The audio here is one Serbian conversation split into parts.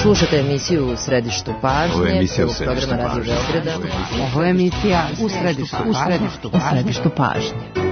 Slušate emisiju U središtu pažnje, Ovo je emisija U programa središtu Radio Beograda. Ovo je emisija U središtu pažnje.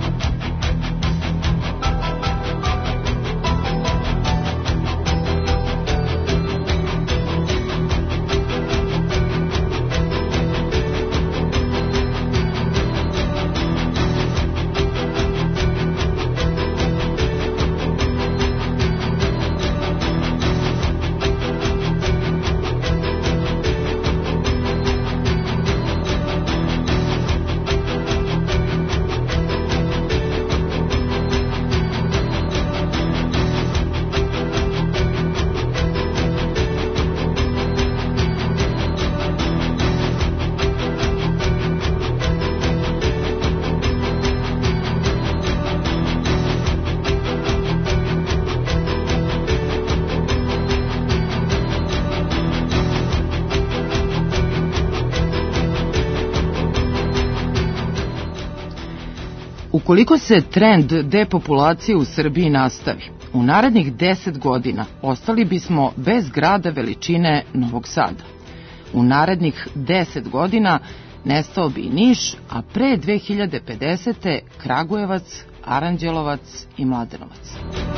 Ukoliko se trend depopulacije u Srbiji nastavi, u narednih 10 godina ostali bismo bez grada veličine Novog Sada. U narednih 10 godina nestao bi i Niš, a pre 2050. Kragujevac, Aranđelovac i Mladenovac.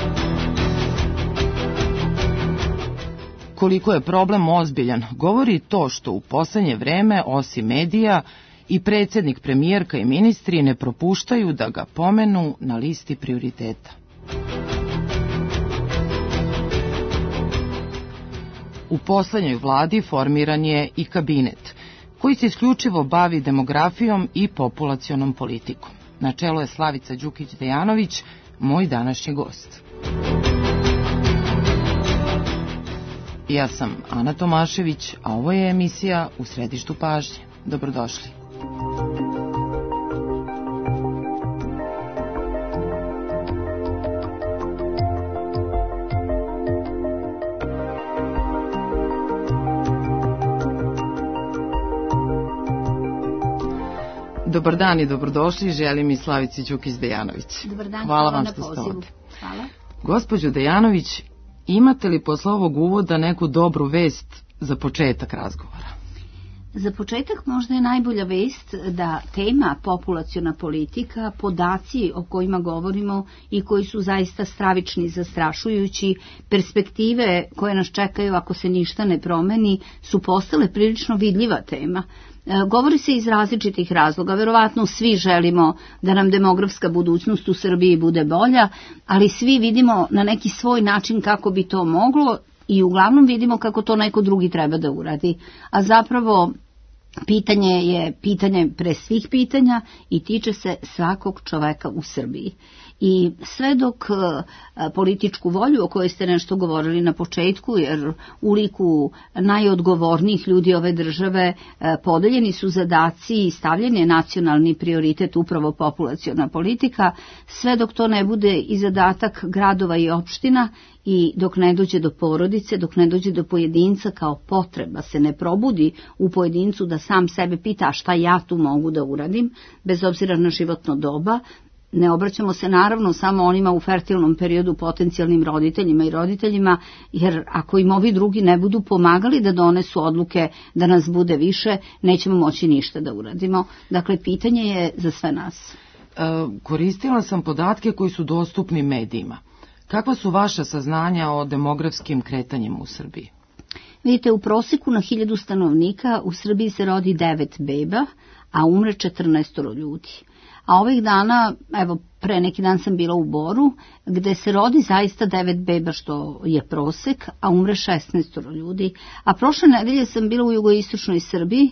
Koliko je problem ozbiljan, govori to što u poslednje vreme, osim medija, i predsjednik, premijerka i ministri ne propuštaju da ga pomenu na listi prioriteta. U poslednjoj vladi formiran je i kabinet, koji se isključivo bavi demografijom i populacionom politikom. Na čelu je Slavica Đukić-Dejanović, moj današnji gost. Ja sam Ana Tomašević, a ovo je emisija U središtu pažnje. Dobrodošli. Dobar dan i dobrodošli, želim i Slavici Đukić-Dejanović. Dobar dan, hvala vam što ste ovdje. Hvala. Gospođo Dejanović, imate li posle ovog uvoda neku dobru vest za početak razgovora? Za početak možda je najbolja vest da tema populaciona politika, podaci o kojima govorimo i koji su zaista stravični, zastrašujući, perspektive koje nas čekaju ako se ništa ne promeni, su postale prilično vidljiva tema. Govori se iz različitih razloga, verovatno svi želimo da nam demografska budućnost u Srbiji bude bolja, ali svi vidimo na neki svoj način kako bi to moglo i uglavnom vidimo kako to neko drugi treba da uradi. A zapravo pitanje je pitanje pre svih pitanja i tiče se svakog čoveka u Srbiji. I sve dok političku volju o kojoj ste nešto govorili na početku, jer u liku najodgovornijih ljudi ove države podeljeni su zadaci i stavljen je nacionalni prioritet upravo populaciona politika, sve dok to ne bude i zadatak gradova i opština i dok ne dođe do porodice, dok ne dođe do pojedinca kao potreba, se ne probudi u pojedincu da sam sebe pita šta ja tu mogu da uradim, bez obzira na životno doba. Ne obraćamo se naravno samo onima u fertilnom periodu, potencijalnim roditeljima i roditeljima, jer ako im ovi drugi ne budu pomagali da donesu odluke da nas bude više, nećemo moći ništa da uradimo. Dakle, pitanje je za sve nas. Koristila sam podatke koji su dostupni medijima. Kakva su vaša saznanja o demografskim kretanjima u Srbiji? Vidite, u proseku na 1000 stanovnika u Srbiji se rodi 9 beba, a umre 14 ljudi. A ovih dana, evo, pre neki dan sam bila u Boru, gde se rodi zaista 9 beba, što je prosek, a umre 16 ljudi. A prošle nedelje sam bila u jugoistočnoj Srbiji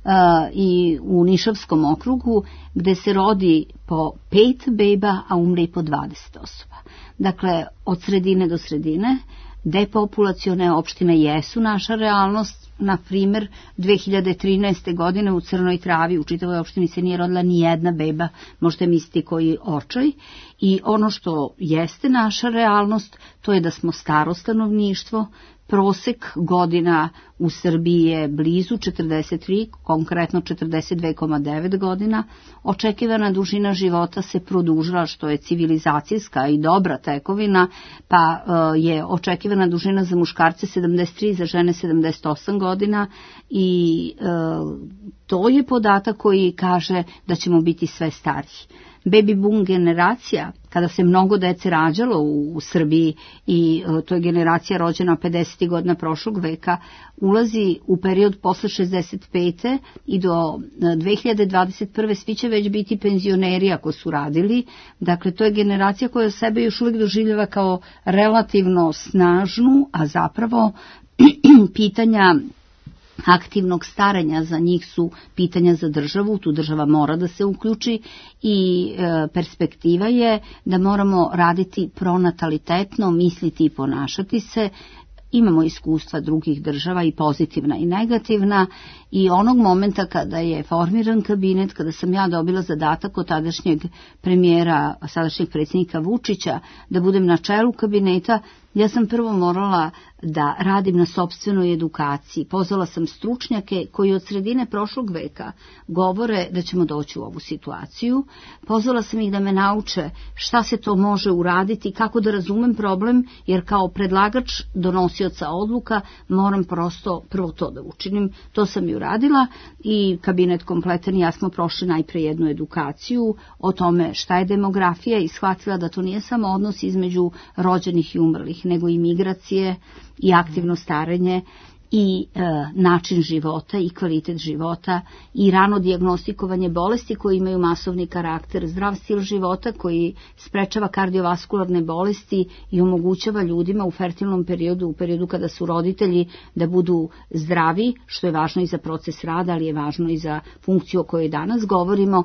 i u Nišavskom okrugu, gde se rodi po 5 beba, a umre i po 20 osoba. Dakle, od sredine do sredine, depopulacione opštine jesu naša realnost. Na primer, 2013. godine u Crnoj Travi u čitavoj opštini se nije rodila ni jedna beba, možete misliti koji očaj. I ono što jeste naša realnost, to je da smo staro stanovništvo, prosek godina u Srbiji je blizu 43, konkretno 42,9 godina. Očekivana dužina života se produžila, što je civilizacijska i dobra tekovina, pa je očekivana dužina za muškarce 73, za žene 78 godina i to je podatak koji kaže da ćemo biti sve stariji. Baby boom generacija, kada se mnogo dece rađalo u Srbiji i to je generacija rođena 50. godina prošlog veka, ulazi u period posle 65. i do 2021. svi će već biti penzioneri ako su radili. Dakle, to je generacija koja sebe još uvijek doživljava kao relativno snažnu, a zapravo pitanja aktivnog starenja za njih su pitanja za državu, tu država mora da se uključi i perspektiva je da moramo raditi pronatalitetno, misliti i ponašati se. Imamo iskustva drugih država i pozitivna i negativna i onog momenta kada je formiran kabinet, kada sam ja dobila zadatak od tadašnjeg premijera, sadašnjeg predsjednika Vučića da budem na čelu kabineta, ja sam prvo morala da radim na sopstvenoj edukaciji. Pozvala sam stručnjake koji od sredine prošlog veka govore da ćemo doći u ovu situaciju. Pozvala sam ih da me nauče šta se to može uraditi, kako da razumem problem, jer kao predlagač donosioca odluka moram prosto prvo to da učinim. To sam i uradila i kabinet kompletan i ja smo prošli najpre jednu edukaciju o tome šta je demografija i shvatila da to nije samo odnos između rođenih i umrlih, nego i migracije i aktivno starenje i način života i kvalitet života i rano dijagnostikovanje bolesti koji imaju masovni karakter, zdrav stil života koji sprečava kardiovaskularne bolesti i omogućava ljudima u fertilnom periodu, u periodu kada su roditelji, da budu zdravi, što je važno i za proces rada, ali je važno i za funkciju o kojoj danas govorimo.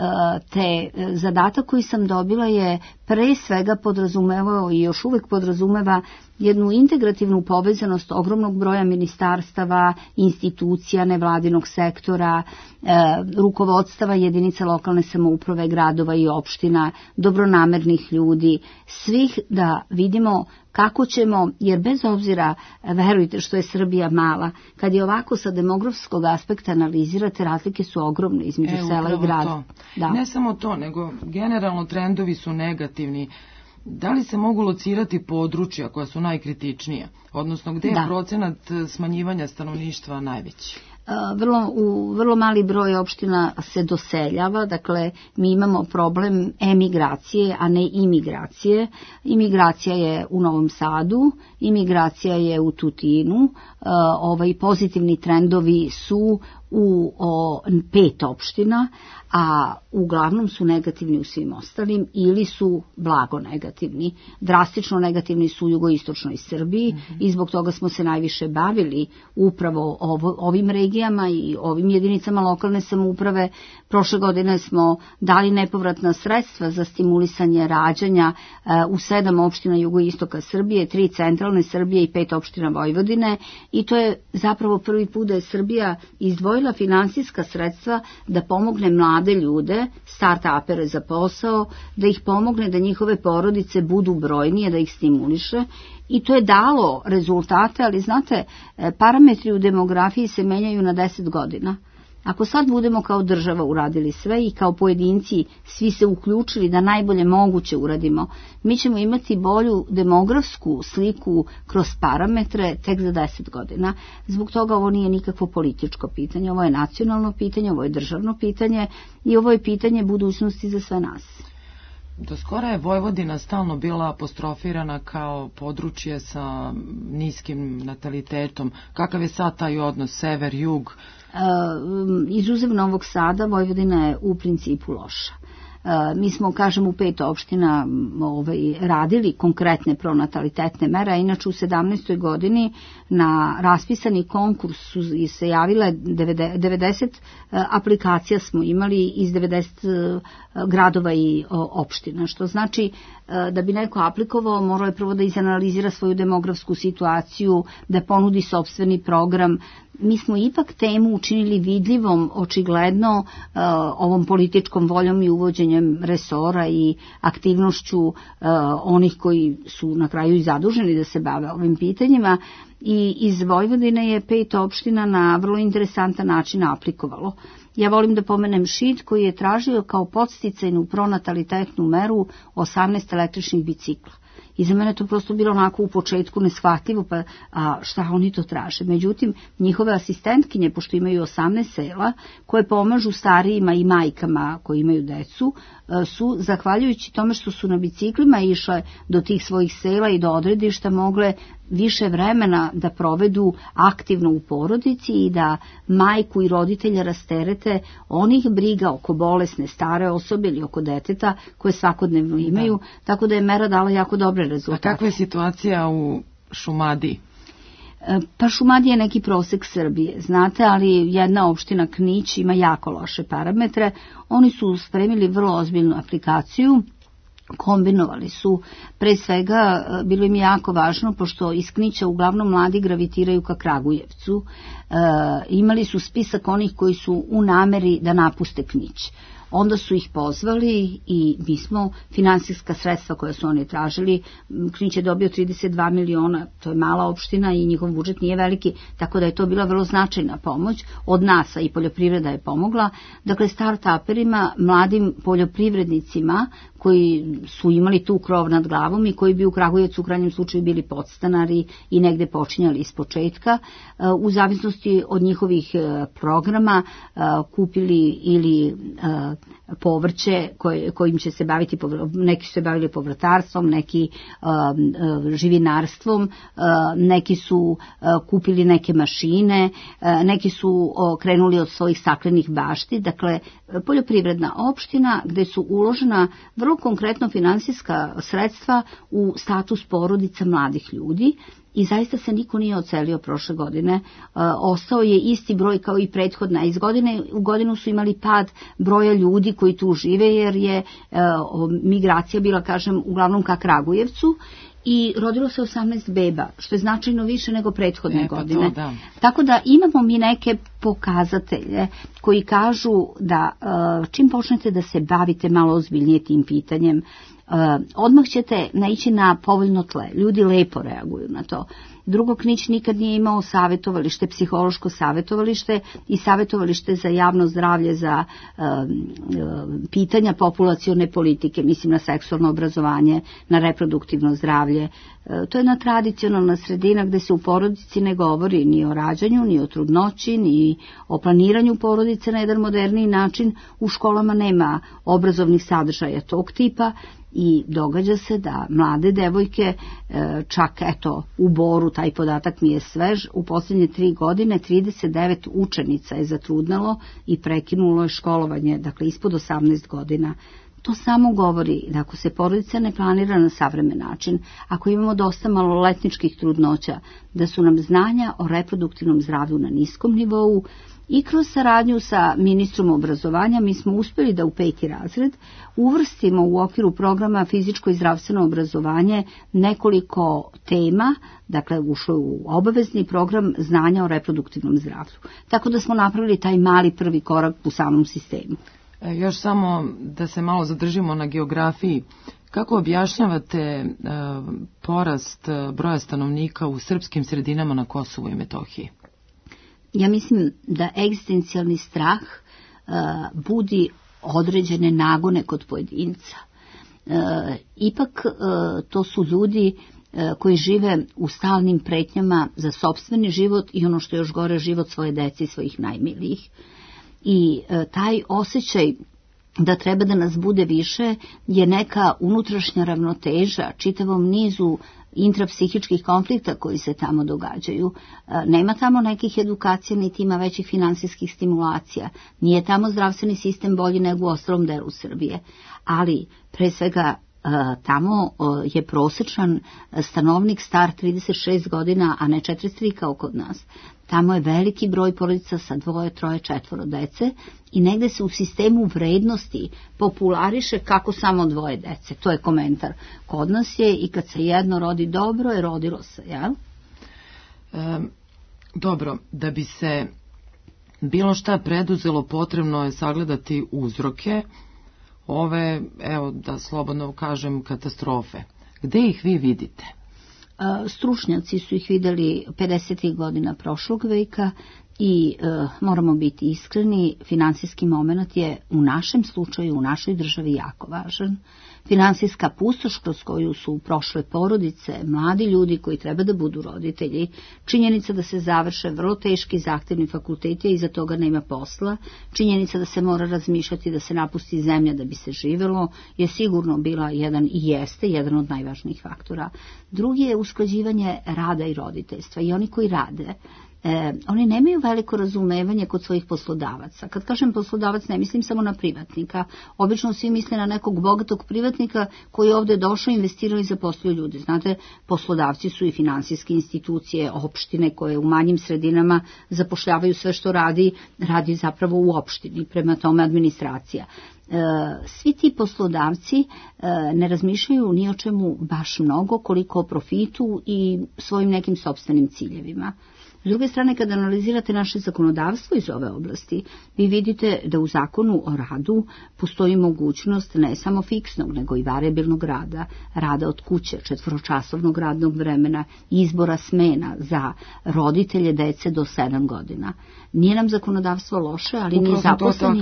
Te zadatak koji sam dobila je pre svega podrazumevao i još uvek podrazumeva jednu integrativnu povezanost ogromnog broja ministarstava, institucija, nevladinog sektora, rukovodstava jedinica lokalne samouprave, gradova i opština, dobronamernih ljudi, svih da vidimo kako ćemo, jer bez obzira, verujte što je Srbija mala, kad je ovako sa demografskog aspekta analizirate, razlike su ogromne između sela i grada. Da. Ne samo to, nego generalno trendovi su negativni. Da li se mogu locirati područja koja su najkritičnija, odnosno gde je procenat smanjivanja stanovništva najveći? Vrlo mali broj opština se doseljava, dakle mi imamo problem emigracije, a ne imigracije. Imigracija je u Novom Sadu, imigracija je u Tutinu, pozitivni trendovi su u 5 opština, a uglavnom su negativni u svim ostalim ili su blago negativni. Drastično negativni su u jugoistočnoj Srbiji i zbog toga smo se najviše bavili upravo ovim regijama i ovim jedinicama lokalne samouprave. Prošle godine smo dali nepovratna sredstva za stimulisanje rađanja u 7 opština jugoistoka Srbije, 3 centralne Srbije i 5 opština Vojvodine i to je zapravo prvi put da je Srbija izdvojila finansijska sredstva da pomogne mlade ljude, start-upere za posao, da ih pomogne da njihove porodice budu brojnije, da ih stimuliše i to je dalo rezultate, ali znate, parametri u demografiji se menjaju na 10 godina. Ako sad budemo kao država uradili sve i kao pojedinci svi se uključili da najbolje moguće uradimo, mi ćemo imati bolju demografsku sliku kroz parametre tek za 10 godina. Zbog toga ovo nije nikakvo političko pitanje, ovo je nacionalno pitanje, ovo je državno pitanje i ovo je pitanje budućnosti za sve nas. Do skora je Vojvodina stalno bila apostrofirana kao područje sa niskim natalitetom. Kakav je sad taj odnos sever-jug? Izuzev Novog Sada, Vojvodina je u principu loša. Mi smo, kažem, u 5 opština radili konkretne pronatalitetne mere, a inače u 17. godini na raspisani konkurs su se javile 90 aplikacija smo imali iz 90 gradova i opština, što znači da bi neko aplikovao morao je prvo da izanalizira svoju demografsku situaciju, da ponudi sopstveni program mi smo ipak temu učinili vidljivom, očigledno ovom političkom voljom i uvođenjem resora i aktivnošću onih koji su na kraju i zaduženi da se bave ovim pitanjima. I iz Vojvodine je 5 opština na vrlo interesantan način aplikovalo. Ja volim da pomenem Šid koji je tražio kao podsticajnu pronatalitetnu meru 18 električnih bicikla. I za mene to prosto bilo onako u početku neshvatljivo, pa šta oni to traže. Međutim, njihove asistentkinje, pošto imaju 18 sela, koje pomažu starijima i majkama koji imaju decu, su, zahvaljujući tome što su na biciklima išle do tih svojih sela i do odredišta, mogle više vremena da provedu aktivno u porodici i da majku i roditelja rasterete onih briga oko bolesne stare osobe ili oko deteta koje svakodnevno imaju, tako da je mera dala jako dobre rezultate. A kakva je situacija u Šumadiji? Pa Šumadija je neki prosek Srbije, znate, ali jedna opština Knić ima jako loše parametre. Oni su spremili vrlo ozbiljnu aplikaciju, kombinovali su, pre svega bilo im je jako važno, pošto iz Knića uglavnom mladi gravitiraju ka Kragujevcu, imali su spisak onih koji su u nameri da napuste Knić. Onda su ih pozvali i mi smo finansijska sredstva koja su oni tražili, Knić je dobio 32 miliona, to je mala opština i njihov budžet nije veliki, tako da je to bila vrlo značajna pomoć od nas, i poljoprivreda je pomogla. Dakle, start-uperima, mladim poljoprivrednicima koji su imali tu krov nad glavom i koji bi u Kragujevcu u krajnjem slučaju bili podstanari i negde počinjali iz početka, u zavisnosti od njihovih programa kupili ili povrće kojim će se baviti, neki su se bavili povrtarstvom, neki živinarstvom, neki su kupili neke mašine, neki su krenuli od svojih staklenih bašti. Dakle, poljoprivredna opština gde su uložena vrlo konkretno finansijska sredstva u status porodica mladih ljudi. I zaista se niko nije odselio prošle godine. Ostao je isti broj kao i prethodna. Iz godine u godinu su imali pad broja ljudi koji tu žive, jer je migracija bila, kažem, uglavnom ka Kragujevcu. I rodilo se 18 beba, što je značajno više nego prethodne godine. Da. Tako da imamo mi neke pokazatelje koji kažu da čim počnete da se bavite malo ozbiljnije tim pitanjem, odmah ćete naići na povoljno tle. Ljudi lepo reaguju na to. Drugo, Knić nikad nije imao savjetovalište, psihološko savjetovalište i savjetovalište za javno zdravlje, za pitanja populacione politike, mislim na seksualno obrazovanje, na reproduktivno zdravlje. To je jedna tradicionalna sredina gde se u porodici ne govori ni o rađanju, ni o trudnoći, ni o planiranju porodice na jedan moderniji način. U školama nema obrazovnih sadržaja tog tipa. I događa se da mlade devojke, čak eto u Boru, taj podatak mi je svež, u posljednje 3 godine 39 učenica je zatrudnelo i prekinulo je školovanje, dakle ispod 18 godina. To samo govori da ako se porodica ne planira na savremen način, ako imamo dosta maloletničkih trudnoća, da su nam znanja o reproduktivnom zdravlju na niskom nivou. I kroz saradnju sa ministrom obrazovanja mi smo uspjeli da u 5. razred uvrstimo u okviru programa fizičko i zdravstveno obrazovanje nekoliko tema, dakle ušlo u obavezni program znanja o reproduktivnom zdravlju. Tako da smo napravili taj mali prvi korak u samom sistemu. Još samo da se malo zadržimo na geografiji. Kako objašnjavate porast broja stanovnika u srpskim sredinama na Kosovu i Metohiji? Ja mislim da egzistencijalni strah budi određene nagone kod pojedinca. Ipak to su ljudi koji žive u stalnim pretnjama za sopstveni život i ono što je još gore, život svoje dece i svojih najmilijih. I taj osjećaj da treba da nas bude više je neka unutrašnja ravnoteža čitavom nizu intrapsihičkih konflikta koji se tamo događaju. Nema tamo nekih edukacija, niti ima većih finansijskih stimulacija. Nije tamo zdravstveni sistem bolji nego u ostalom delu Srbije. Ali, pre svega, tamo je prosječan stanovnik star 36 godina, a ne 43 kao kod nas. Tamo je veliki broj porodica sa 2, 3, 4 dece i negde se u sistemu vrednosti populariše kako samo 2 dece. To je komentar. Kod nas je i kad se jedno rodi dobro, je rodilo se, jel? Dobro, da bi se bilo šta preduzelo, potrebno je sagledati uzroke ove, evo da slobodno kažem, katastrofe. Gde ih vi vidite? Stručnjaci su ih videli 50. godina prošlog veka i moramo biti iskreni, finansijski moment je u našem slučaju, u našoj državi jako važan. Finansijska pustoš kroz koju su prošle porodice, mladi ljudi koji treba da budu roditelji, činjenica da se završe vrlo teški zahtevni fakulteti, a iza toga nema posla, činjenica da se mora razmišljati da se napusti zemlja da bi se živelo, je sigurno bila jedan i jeste jedan od najvažnijih faktora. Drugi je usklađivanje rada i roditeljstva i oni koji rade. Oni nemaju veliko razumevanje kod svojih poslodavaca. Kad kažem poslodavac, ne mislim samo na privatnika. Obično svi misle na nekog bogatog privatnika koji je ovde došao, investirao i zaposlio ljude. Znate, poslodavci su i finansijske institucije, opštine koje u manjim sredinama zapošljavaju sve što radi zapravo u opštini, prema tome administracija. Svi ti poslodavci ne razmišljaju ni o čemu baš mnogo, koliko o profitu i svojim nekim sopstvenim ciljevima. S druge strane, kada analizirate naše zakonodavstvo iz ove oblasti, vi vidite da u zakonu o radu postoji mogućnost ne samo fiksnog, nego i variabilnog rada, rada od kuće, 4-časovnog radnog vremena, izbora smena za roditelje dece do 7 godina. Nije nam zakonodavstvo loše, ali ni zaposleni,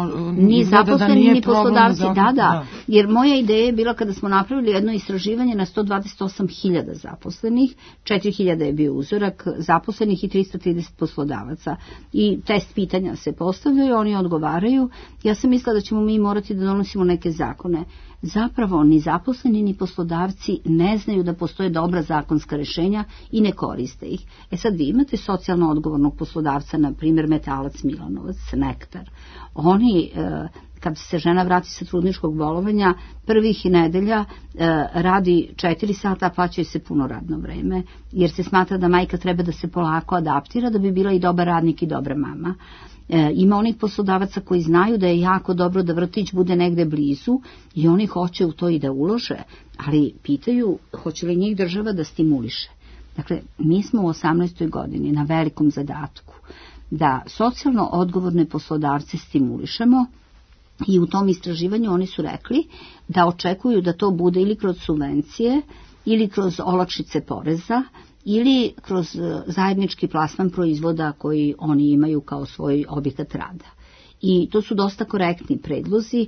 ni poslodavci. Da, jer moja ideja je bila kada smo napravili jedno istraživanje na 128.000 zaposlenih, 4.000 je bio uzorak zaposlenih i 330 poslodavaca. I test pitanja se postavljaju, oni odgovaraju. Ja sam mislila da ćemo mi morati da donosimo neke zakone. Zapravo ni zaposleni ni poslodavci ne znaju da postoje dobra zakonska rešenja i ne koriste ih. Sad vi imate socijalno odgovornog poslodavca, na primjer Metalac Milanovac, Nektar. Oni, kad se žena vrati sa trudničkog bolovanja, prvih nedelja radi 4 sata, plaćaju se puno radno vreme, jer se smatra da majka treba da se polako adaptira da bi bila i dobar radnik i dobra mama. Ima onih poslodavaca koji znaju da je jako dobro da vrtić bude negde blizu i oni hoće u to i da ulože, ali pitaju hoće li njih država da stimuliše. Dakle, mi smo u 18. godini na velikom zadatku da socijalno odgovorne poslodavce stimulišemo i u tom istraživanju oni su rekli da očekuju da to bude ili kroz subvencije ili kroz olakšice poreza ili kroz zajednički plasman proizvoda koji oni imaju kao svoj objekat rada. I to su dosta korektni predlozi.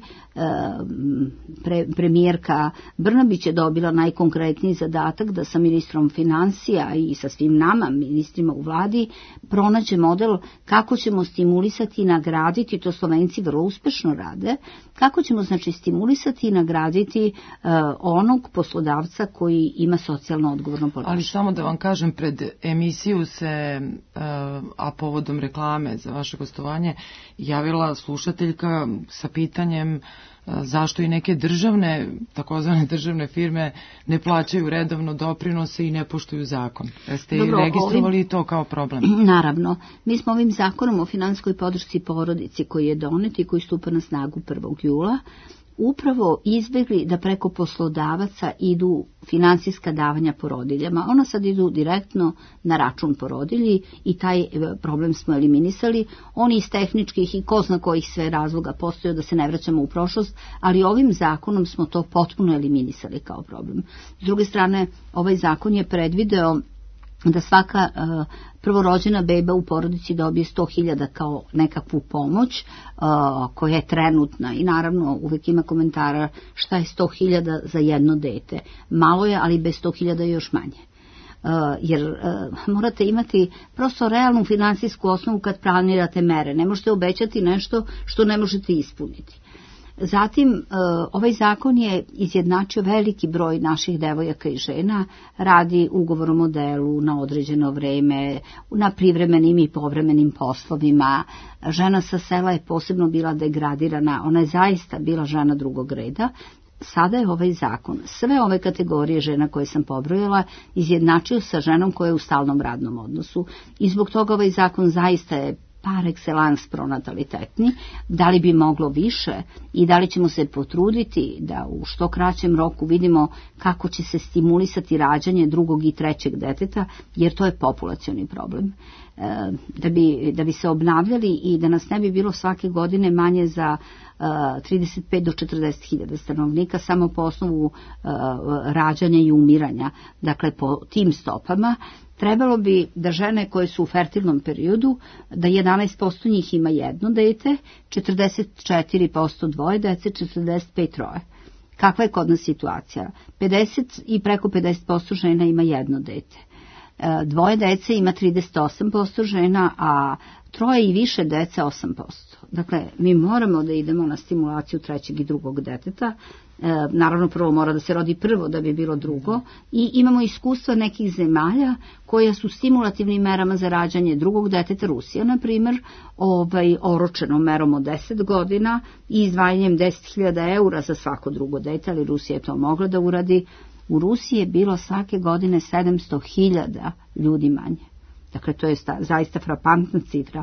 Premijerka Brnabić je dobila najkonkretniji zadatak da sa ministrom finansija i sa svim nama, ministrima u vladi, pronađe model kako ćemo stimulisati i nagraditi, to Slovenci vrlo uspešno rade, kako ćemo znači stimulisati i nagraditi onog poslodavca koji ima socijalno odgovorno ponašanje. Ali samo da vam kažem, pred emisiju se, a povodom reklame za vaše gostovanje, javila slušateljka sa pitanjem zašto i neke državne, takozvane državne firme ne plaćaju redovno doprinose i ne poštuju zakon. Ste registrovali to kao problem? Naravno. Mi smo ovim zakonom o finansijskoj podršci porodici koji je donet i koji stupa na snagu 1. jula upravo izbjegli da preko poslodavaca idu finansijska davanja porodiljama. Ona sad idu direktno na račun porodilji i taj problem smo eliminisali. Oni iz tehničkih i ko zna kojih sve razloga postoje, da se ne vraćamo u prošlost, ali ovim zakonom smo to potpuno eliminisali kao problem. S druge strane, ovaj zakon je predvideo da svaka prvorođena beba u porodici dobije 100.000 kao nekakvu pomoć koja je trenutna i naravno uvek ima komentara šta je 100.000 za jedno dete. Malo je, ali bez 100.000 je još manje. Jer morate imati prosto realnu finansijsku osnovu kad planirate mere. Ne možete obećati nešto što ne možete ispuniti. Zatim, ovaj zakon je izjednačio veliki broj naših devojaka i žena, radi ugovorom o delu na određeno vreme, na privremenim i povremenim poslovima. Žena sa sela je posebno bila degradirana, ona je zaista bila žena drugog reda. Sada je ovaj zakon sve ove kategorije žena koje sam pobrojala izjednačio sa ženom koja je u stalnom radnom odnosu i zbog toga ovaj zakon zaista je par excellence pronatalitetni, da li bi moglo više i da li ćemo se potruditi da u što kraćem roku vidimo kako će se stimulisati rađanje drugog i trećeg deteta, jer to je populacioni problem. Da bi se obnavljali i da nas ne bi bilo svake godine manje za 35 do 40 hiljada stanovnika samo po osnovu rađanja i umiranja. Dakle, po tim stopama trebalo bi da žene koje su u fertilnom periodu, da 11% njih ima jedno dete, 44% dvoje dece, 45% troje. Kakva je kod nas situacija? 50 i preko 50% žena ima jedno dete. Dvoje dece ima 38% žena, a troje i više dece 8%. Dakle, mi moramo da idemo na stimulaciju trećeg i drugog deteta. Naravno, prvo mora da se rodi prvo da bi bilo drugo. I imamo iskustva nekih zemalja koja su stimulativnim merama za rađanje drugog deteta, Rusija, na primjer, oročenom merom od 10 godina i izdvajanjem 10.000 eura za svako drugo dete, ali Rusija je to mogla da uradi. U Rusiji je bilo svake godine 700.000 ljudi manje. Dakle, to je zaista frapantna cifra.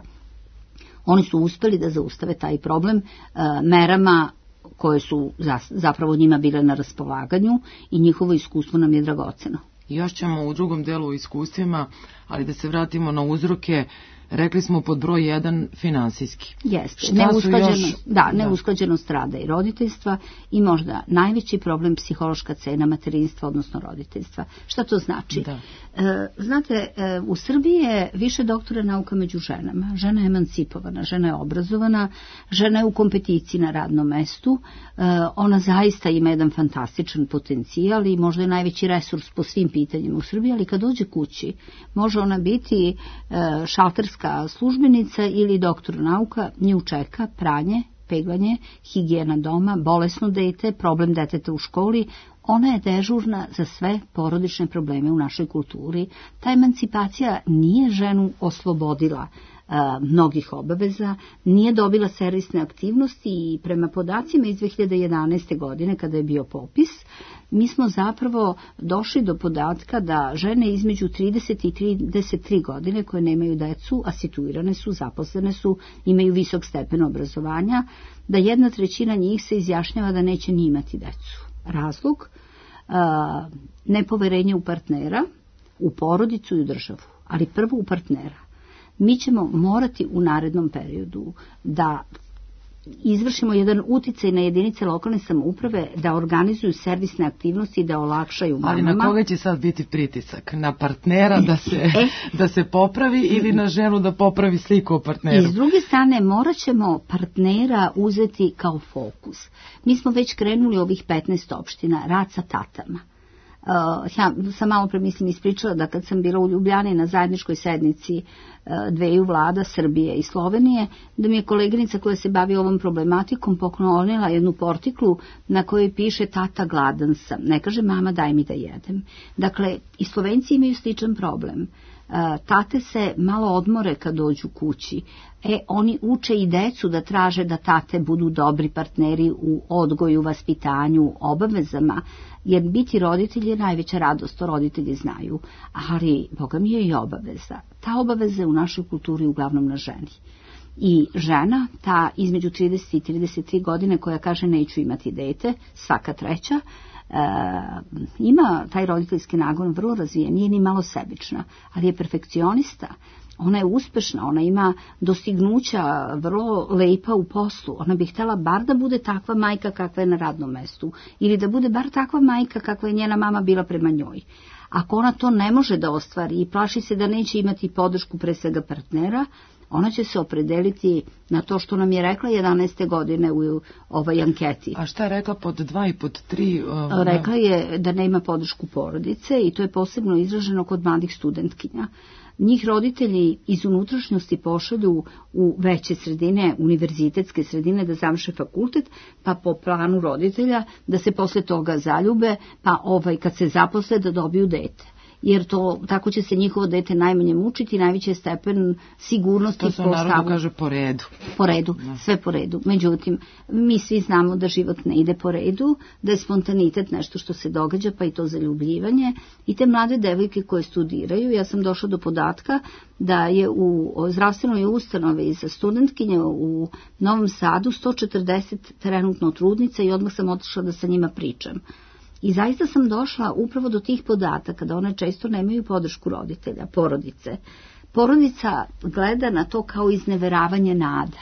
Oni su uspeli da zaustave taj problem merama koje su zapravo njima bile na raspolaganju i njihovo iskustvo nam je dragoceno. Još ćemo u drugom delu o iskustvima, ali da se vratimo na uzroke. Rekli smo pod broj 1 finansijski. Jeste, neusklađenost rada i roditeljstva i možda najveći problem psihološka cena materinstva, odnosno roditeljstva. Šta to znači? Znate, u Srbiji je više doktora nauka među ženama. Žena je emancipovana, žena je obrazovana, žena je u kompeticiji na radnom mestu. Ona zaista ima jedan fantastičan potencijal i možda je najveći resurs po svim pitanjima u Srbiji, ali kad dođe kući, može ona biti šalterska službenica ili doktor nauka, nju čeka pranje, peglanje, higijena doma, bolesno dete, problem deteta u školi. Ona je dežurna za sve porodične probleme u našoj kulturi. Ta emancipacija nije ženu oslobodila mnogih obaveza, nije dobila servisne aktivnosti i prema podacima iz 2011. godine kada je bio popis, mi smo zapravo došli do podatka da žene između 30 i 33 godine koje nemaju decu, a situirane su, zaposlene su, imaju visok stepen obrazovanja, da 1/3 njih se izjašnjava da neće ni imati decu. Razlog? Nepoverenje u partnera, u porodicu i u državu, ali prvo u partnera. Mi ćemo morati u narednom periodu da izvršimo jedan uticaj na jedinice lokalne samouprave da organizuju servisne aktivnosti i da olakšaju mamama. Ali na koga će sad biti pritisak? Na partnera da se popravi ili na ženu da popravi sliku o partneru? I s druge strane morat ćemo partnera uzeti kao fokus. Mi smo već krenuli ovih 15 opština, rad sa tatama. Ja sam malo pre ispričala da kad sam bila u Ljubljani na zajedničkoj sednici dveju vlada Srbije i Slovenije, da mi je koleginica koja se bavi ovom problematikom poklonila jednu portiklu na kojoj piše tata gladan sam, ne kaže mama daj mi da jedem. Dakle, i Slovenci imaju sličan problem. Tate se malo odmore kad dođu kući. Oni uče i decu da traže da tate budu dobri partneri u odgoju, vaspitanju, obavezama, jer biti roditelj je najveća radost, to roditelji znaju, ali Boga mi je i obaveza. Ta obaveza je u našoj kulturi uglavnom na ženi. I žena, ta između 30 i 33 godine koja kaže neću imati dete, svaka treća, ima taj roditeljski nagon vrlo razvijen, nije ni malo sebična, ali je perfekcionista, ona je uspešna, ona ima dostignuća vrlo lepa u poslu, ona bi htjela bar da bude takva majka kakva je na radnom mestu ili da bude bar takva majka kakva je njena mama bila prema njoj. Ako ona to ne može da ostvari i plaši se da neće imati podršku pre svega partnera, ona će se opredeliti na to što nam je rekla 11. godine u ovoj anketi. A šta je rekla pod 2 i pod 3? Rekla je da nema podršku porodice i to je posebno izraženo kod mladih studentkinja. Njih roditelji iz unutrašnjosti pošalju u veće sredine, univerzitetske sredine da završe fakultet, pa po planu roditelja da se posle toga zaljube, pa kad se zaposle da dobiju dete. jer tako će se njihovo dete najmanje mučiti, najveći je stepen sigurnosti. To se u narodu kaže po redu. Po redu, sve po redu. Međutim, mi svi znamo da život ne ide po redu, da je spontanitet nešto što se događa, pa i to zaljubljivanje. I te mlade devojke koje studiraju, ja sam došla do podatka da je u zdravstvenoj ustanovi za studentkinje u Novom Sadu 140 trenutno trudnica i odmah sam otišla da sa njima pričam. I zaista sam došla upravo do tih podataka da one često nemaju podršku roditelja, porodice. Porodica gleda na to kao izneveravanje nada.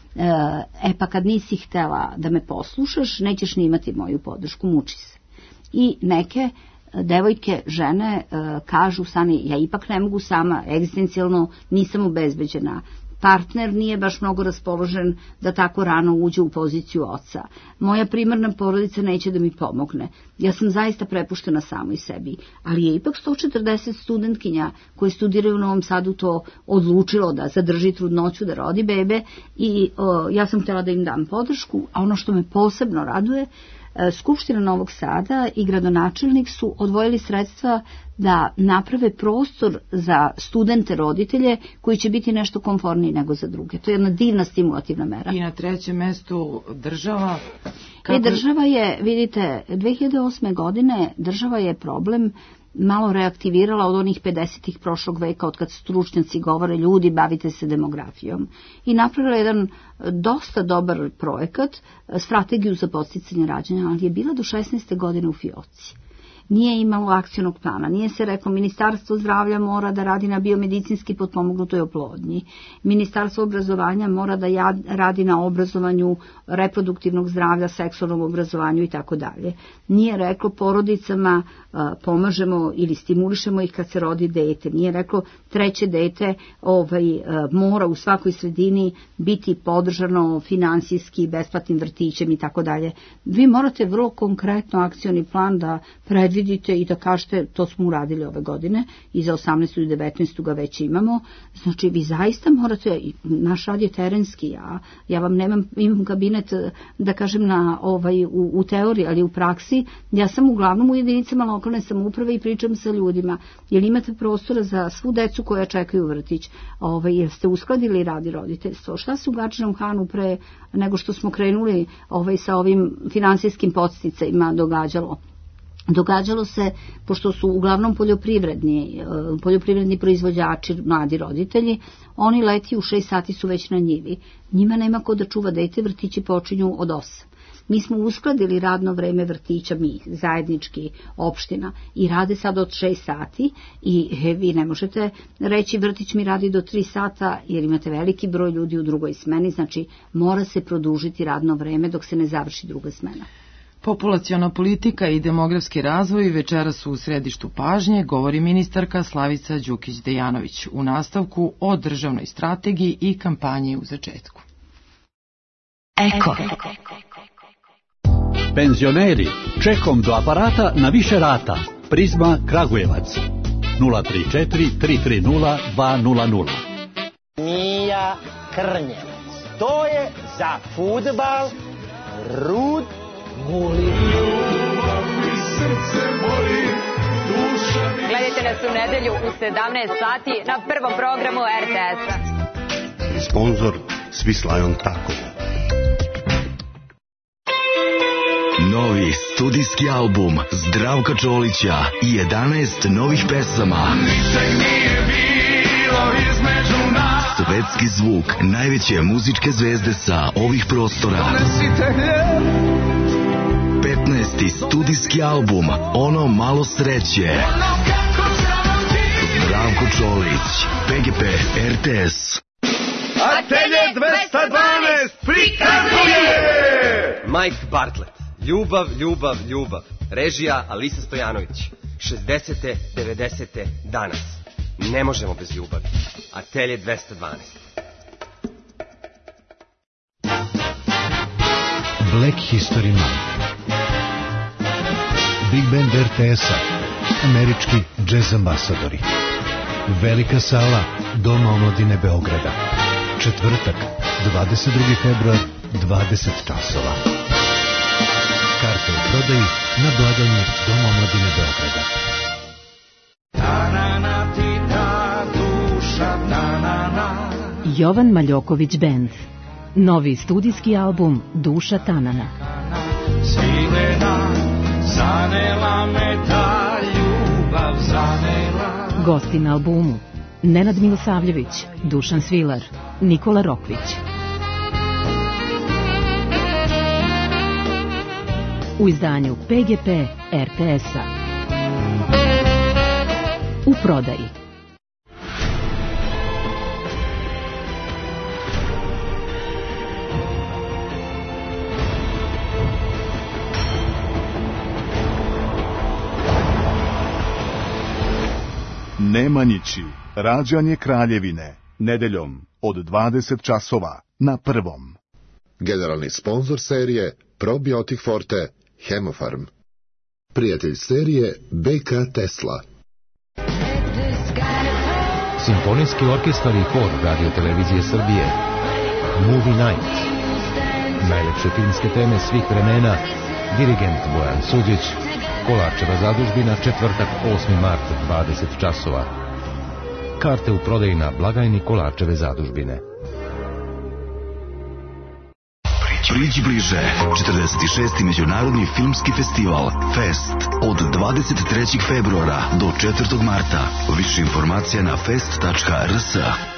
Pa kad nisi htela da me poslušaš, nećeš ni imati moju podršku, muči se. I neke devojke, žene kažu, Sani, ja ipak ne mogu sama, egzistencijalno nisam obezbeđena. Partner nije baš mnogo raspoložen da tako rano uđe u poziciju oca. Moja primarna porodica neće da mi pomogne. Ja sam zaista prepuštena samoj sebi. Ali je ipak 140 studentkinja koje studiraju u Novom Sadu to odlučilo da zadrži trudnoću, da rodi bebe i ja sam htjela da im dam podršku, a ono što me posebno raduje, Skupština Novog Sada i gradonačelnik su odvojili sredstva da naprave prostor za studente roditelje koji će biti nešto komforniji nego za druge. To je jedna divna stimulativna mera. I na trećem mestu država? Država je, vidite, 2008. godine država je problem malo reaktivirala od onih 50-ih prošlog veka, od kad stručnjaci govore ljudi bavite se demografijom. I napravila jedan dosta dobar projekat, strategiju za podsticanje rađanja, ali je bila do 16. godine u fioci. Nije imalo akcionog plana, nije se reklo Ministarstvo zdravlja mora da radi na biomedicinski potpomognutoj oplodnji, Ministarstvo obrazovanja mora da radi na obrazovanju reproduktivnog zdravlja, seksualnom obrazovanju i tako dalje. Nije reklo porodicama pomažemo ili stimulišemo ih kad se rodi dete, nije reklo treće dete mora u svakoj sredini biti podržano finansijski, besplatnim vrtićem i tako dalje. Vi morate vrlo konkretno akcioni plan da predvidite i da kažete to smo uradili ove godine i za 18. i 19. ga već imamo. Znači vi zaista morate, naš rad je terenski, ja vam imam kabinet da kažem u teoriji, ali u praksi ja sam uglavnom u jedinicama lokalne samouprave i pričam sa ljudima. Jel imate prostora za svu decu koja čekaju vrtić? Jel ste uskladili rad i roditeljstvo? Šta se u Gadžinom Hanu pre nego što smo krenuli sa ovim finansijskim podsticajima događalo? Događalo se, pošto su uglavnom poljoprivredni proizvođači, mladi roditelji, oni leti u 6 sati su već na njivi. Njima nema ko da čuva dete, vrtići počinju od 8. Mi smo uskladili radno vreme vrtića, mi zajednički opština, i rade sad od 6 sati i vi ne možete reći vrtić mi radi do 3 sata jer imate veliki broj ljudi u drugoj smeni, znači mora se produžiti radno vreme dok se ne završi druga smena. Populaciona politika i demografski razvoj večeras su u središtu pažnje, govori ministarka Slavica Đukić-Dejanović u nastavku o državnoj strategiji i kampanji u začetku. Eko. Penzioneri, čekom do aparata na više rata. Prizma Kragujevac 034 330 200. Mija Krnjevac. To je za fudbal Rud Guli. Gledajte nas u nedelju u 17 sati na prvom programu RTS-a. Sponzor Swiss Tako. Novi studijski album Zdravka Čolića i 11 novih pesama. Svetski zvuk najveće muzičke zvezde sa ovih prostora. 15. studijski album Ono malo sreće. Zdravko Čolić, PGP RTS. Atelje 212 prikazuje Mike Bartlett. Ljubav, ljubav, ljubav. Režija Alisa Stojanović. 60. 90. danas. Ne možemo bez ljubavi. Atelje 212. Black History Month. Big Band RTS-a. Američki džez ambasadori. Velika sala Doma omladine Beograda. Četvrtak, 22. februar, 20 časova. Karte u prodaji na blagajni Doma omladine Beograda. Jovan Maljoković Band. Novi studijski album Duša Tanana. Svilena, zanela me ta ljubav, zanela. Gosti na albumu: Nenad Milosavljević, Dušan Svilar, Nikola Rokvić. U izdanju PGP RTS-a. U prodaji. Nemanjići, rađanje Kraljevine, nedeljom od 20 časova na Prvom. Generalni sponzor serije Probiotik Forte, Hemofarm. Prijatelj serije BK Tesla. Simfonijski orkestar i hor Radio Televizije Srbije. Movie Night. Najlepše filmske teme svih vremena. Dirigent Bojan Suđić. Kolarčeva zadužbina, četvrtak 8. mart, 20 časova. Karte u prodaji na blagajni Kolarčeve zadužbine. Priđi bliže, 46. međunarodni filmski festival Fest od 23. februara do 4. marta. Više informacija na fest.rs.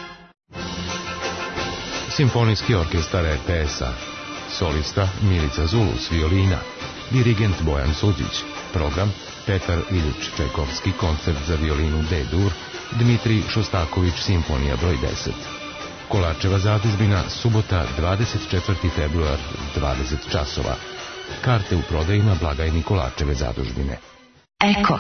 Simfonijski orkestar RTS-a. Solista Milica Zulus, violina. Dirigent Bojan Suđić. Program Petar Iljič Čajkovski, koncert za violinu D-dur, Dmitrij Šostaković, simfonija broj 10. Kolarčeva zadužbina, subota 24. februar, 20 časova. Karte u prodaji na blagajni Kolarčeve zadužbine. Eko.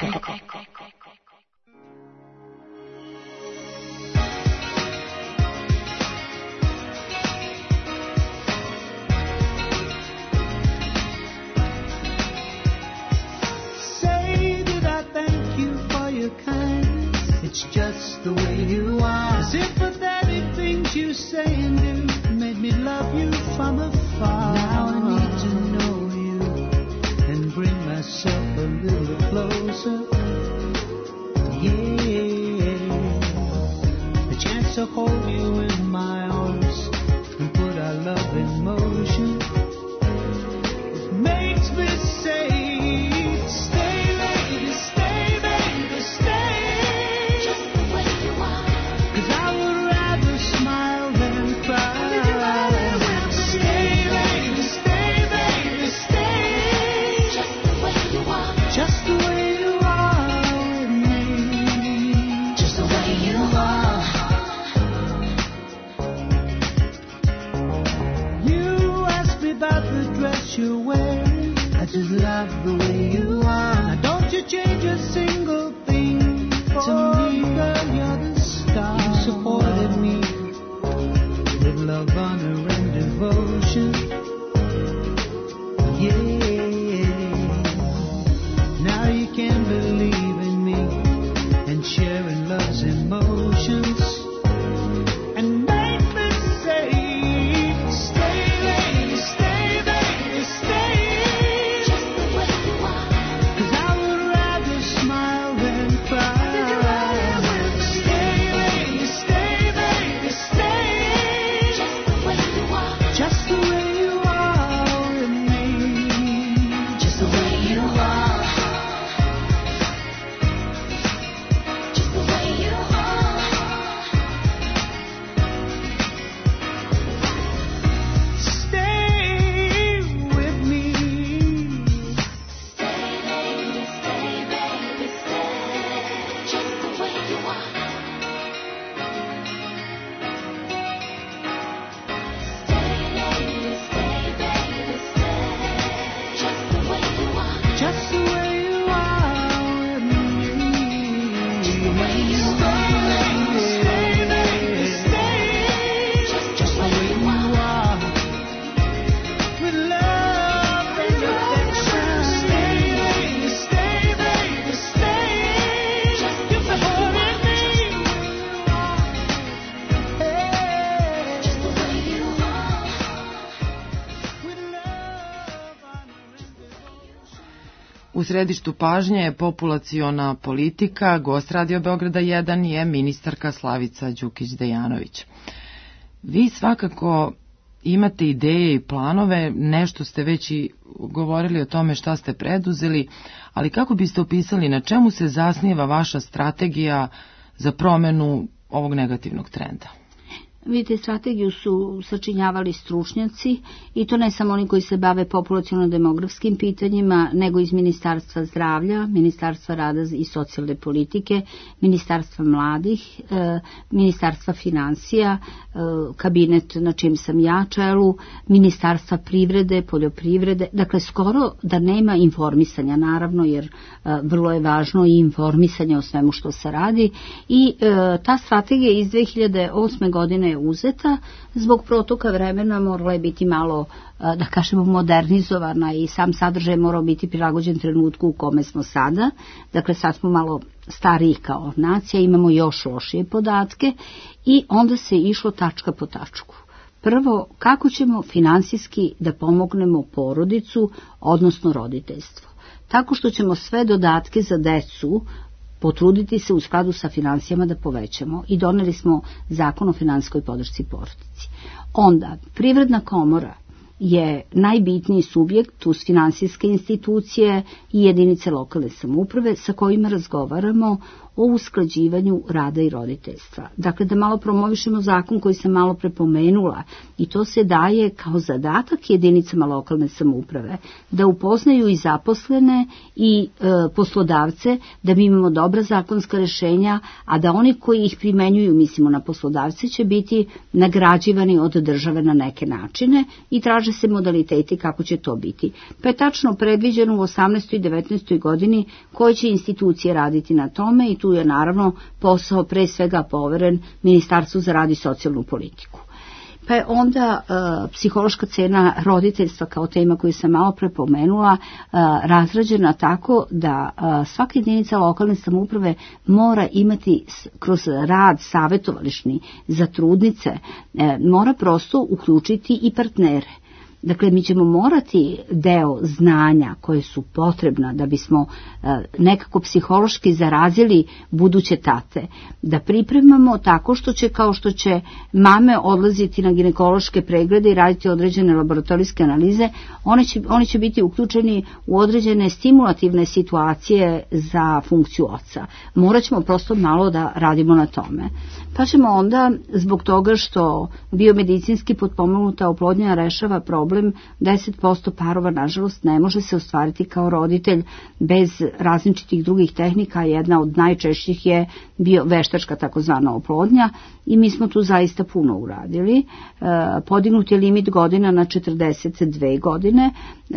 It's just the way you are. Sympathetic things you say and do made me love you from afar. Now I need to know you and bring myself a little closer. Yeah, the chance to hold you in my arms and put our love in motion. It makes me say, stay, baby, stay, baby, stay. You're wearing, I just love the way you are. Now don't you change a single thing to me, girl, you're the star. You supported me with love, honor, and devotion. Yeah, now you can believe in me and sharing love's emotions. And make me say, U središtu pažnje je populaciona politika. Gost Radio Beograda 1 je ministarka Slavica Đukić Dejanović. Vi svakako imate ideje i planove, nešto ste već i govorili o tome šta ste preduzeli, ali kako biste opisali na čemu se zasniva vaša strategija za promenu ovog negativnog trenda? Vidite, strategiju su sačinjavali stručnjaci i to ne samo oni koji se bave populaciono-demografskim pitanjima, nego iz Ministarstva zdravlja, Ministarstva rada i socijalne politike, Ministarstva mladih, Ministarstva finansija, kabinet na čim sam ja čelu, Ministarstva privrede, poljoprivrede, dakle skoro da nema informisanja, naravno, jer vrlo je važno i informisanje o svemu što se radi i ta strategija iz 2008. godine je uzeta, zbog protoka vremena morala je biti malo, da kažemo, modernizovana i sam sadržaj morao biti prilagođen trenutku u kome smo sada. Dakle, sad smo malo stariji kao nacija, imamo još lošije podatke i onda se išlo tačka po tačku. Prvo, kako ćemo finansijski da pomognemo porodicu, odnosno roditeljstvo? Tako što ćemo sve dodatke za decu potruditi se u skladu sa financijama da povećamo i doneli smo zakon o finansijskoj podršci porodici. Onda, Privredna komora je najbitniji subjekt uz finansijske institucije i jedinice lokalne samouprave sa kojima razgovaramo o usklađivanju rada i roditeljstva. Dakle, da malo promovišemo zakon koji sam malo prepomenula i to se daje kao zadatak jedinicama lokalne samouprave, da upoznaju i zaposlene i poslodavce, da mi imamo dobra zakonska rješenja, a da oni koji ih primenjuju, mislimo na poslodavce, će biti nagrađivani od države na neke načine i traže se modaliteti kako će to biti. Pa je tačno predviđeno u 18. i 19. godini koje će institucije raditi na tome i tu je naravno posao pre svega poveren Ministarstvu za rad i socijalnu politiku. Pa je onda psihološka cena roditeljstva kao tema koju sam malo prepomenula razrađena tako da svaka jedinica lokalne samouprave mora imati kroz rad savjetovališni za trudnice, mora prosto uključiti i partnere. Dakle, mi ćemo morati deo znanja koje su potrebna da bismo nekako psihološki zarazili buduće tate, da pripremamo tako što će, kao što će mame odlaziti na ginekološke preglede i raditi određene laboratorijske analize, oni će biti uključeni u određene stimulativne situacije za funkciju oca. Morat ćemo prosto malo da radimo na tome. Pa ćemo onda, zbog toga što biomedicinski potpomognuta oplodnja rešava problem, 10% parova, nažalost, ne može se ostvariti kao roditelj bez različitih drugih tehnika. Jedna od najčešćih je veštačka takozvana oplodnja i mi smo tu zaista puno uradili. Podignut je limit godina na 42 godine.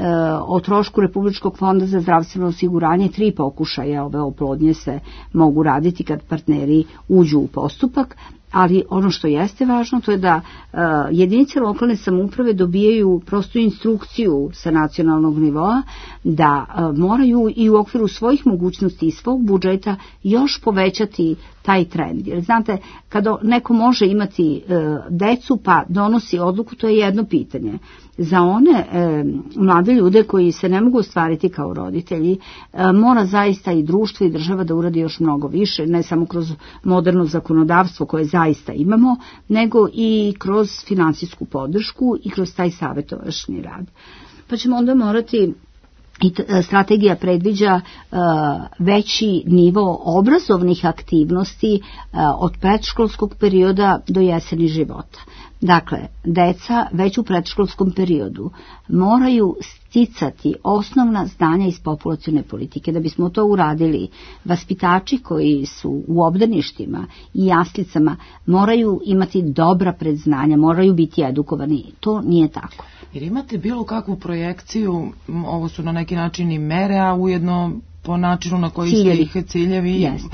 O trošku Republičkog fonda za zdravstveno osiguranje 3 pokušaja ove oplodnje se mogu raditi kad partneri uđu u postupak. Ali ono što jeste važno to je da jedinice lokalne samouprave dobijaju prostu instrukciju sa nacionalnog nivoa da moraju i u okviru svojih mogućnosti i svog budžeta još povećati taj trend. Jer znate, kada neko može imati decu pa donosi odluku, to je jedno pitanje. Za one mlade ljude koji se ne mogu ostvariti kao roditelji, mora zaista i društvo i država da uradi još mnogo više, ne samo kroz moderno zakonodavstvo koje zaista imamo, nego i kroz finansijsku podršku i kroz taj savjetovačni rad. Pa ćemo onda morati, i strategija predviđa veći nivo obrazovnih aktivnosti od predškolskog perioda do jeseni života. Dakle, deca već u predškolskom periodu moraju sticati osnovna znanja iz populacione politike. Da bismo to uradili, vaspitači koji su u obdaništima i jaslicama moraju imati dobra predznanja, moraju biti edukovani. To nije tako. Jer imate bilo kakvu projekciju, ovo su na neki način i mere, a ujedno po načinu na koji ste ih ciljevi. Yes.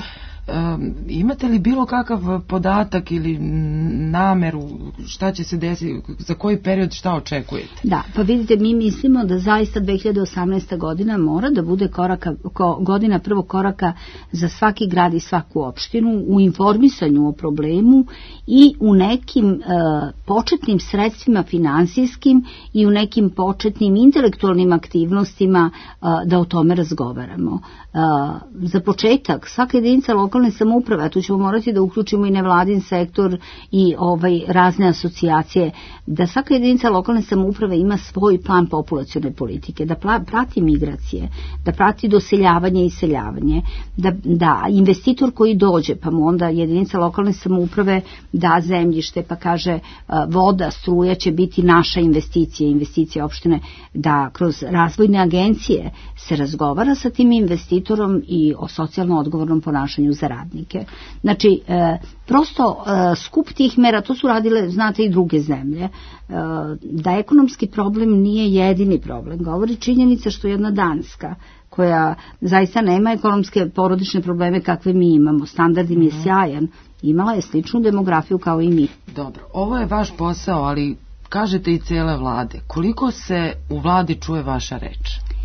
Imate li bilo kakav podatak ili nameru šta će se desiti, za koji period šta očekujete? Da, pa vidite, mi mislimo da zaista 2018. godina mora da bude godina prvog koraka za svaki grad i svaku opštinu u informisanju o problemu i u nekim početnim sredstvima finansijskim i u nekim početnim intelektualnim aktivnostima da o tome razgovaramo. Za početak, svaka jedinica lokalne lokalne samouprave, a tu ćemo morati da uključimo i nevladin sektor i razne asocijacije, da svaka jedinica lokalne samouprave ima svoj plan populacione politike, da prati migracije, da prati doseljavanje i iseljavanje, da investitor koji dođe, pa mu onda jedinica lokalne samouprave da zemljište, pa kaže voda, struja će biti naša investicija opštine, da kroz razvojne agencije se razgovara sa tim investitorom i o socijalno odgovornom ponašanju za radnike. Znači, prosto skup tih mera, to su radile, znate, i druge zemlje. Da ekonomski problem nije jedini problem. Govori činjenica što jedna Danska, koja zaista nema ekonomske porodične probleme kakve mi imamo, standard im je sjajan, imala je sličnu demografiju kao i mi. Dobro, ovo je vaš posao, ali kažete i cijele vlade. Koliko se u vladi čuje vaša reč?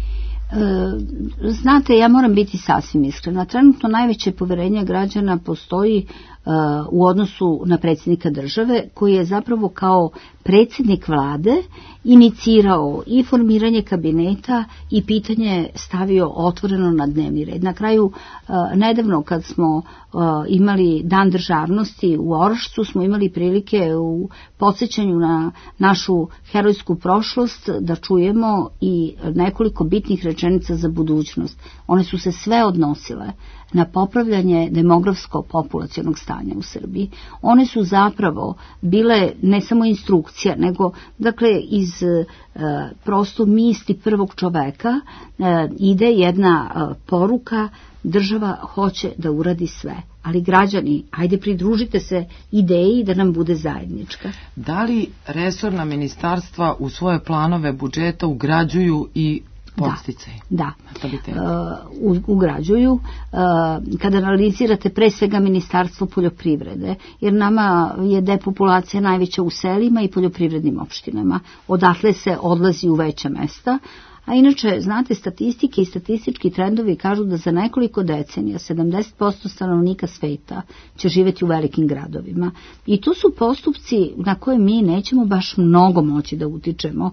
Znate, ja moram biti sasvim iskrena. Trenutno najveće poverenje građana postoji u odnosu na predsjednika države, koji je zapravo kao predsjednik vlade inicirao i formiranje kabineta i pitanje stavio otvoreno na dnevni red. Na kraju, nedavno kad smo imali Dan državnosti u Orašcu, smo imali prilike u podsjećanju na našu herojsku prošlost da čujemo i nekoliko bitnih rečenica za budućnost. One su se sve odnosile na popravljanje demografsko-populacionog stanja u Srbiji. One su zapravo bile ne samo instrukcija, nego dakle iz prosto misli prvog čoveka ide jedna poruka: država hoće da uradi sve, ali građani, ajde pridružite se ideji da nam bude zajednička. Da li resorna ministarstva u svoje planove budžeta ugrađuju i podsticaj? Da. Ugrađuju. Kada analizirate pre svega Ministarstvo poljoprivrede, jer nama je depopulacija najveća u selima i poljoprivrednim opštinama. Odatle se odlazi u veća mesta. A inače, znate, statistike i statistički trendovi kažu da za nekoliko decenija 70% stanovnika sveta će živjeti u velikim gradovima. I to su postupci na koje mi nećemo baš mnogo moći da utičemo.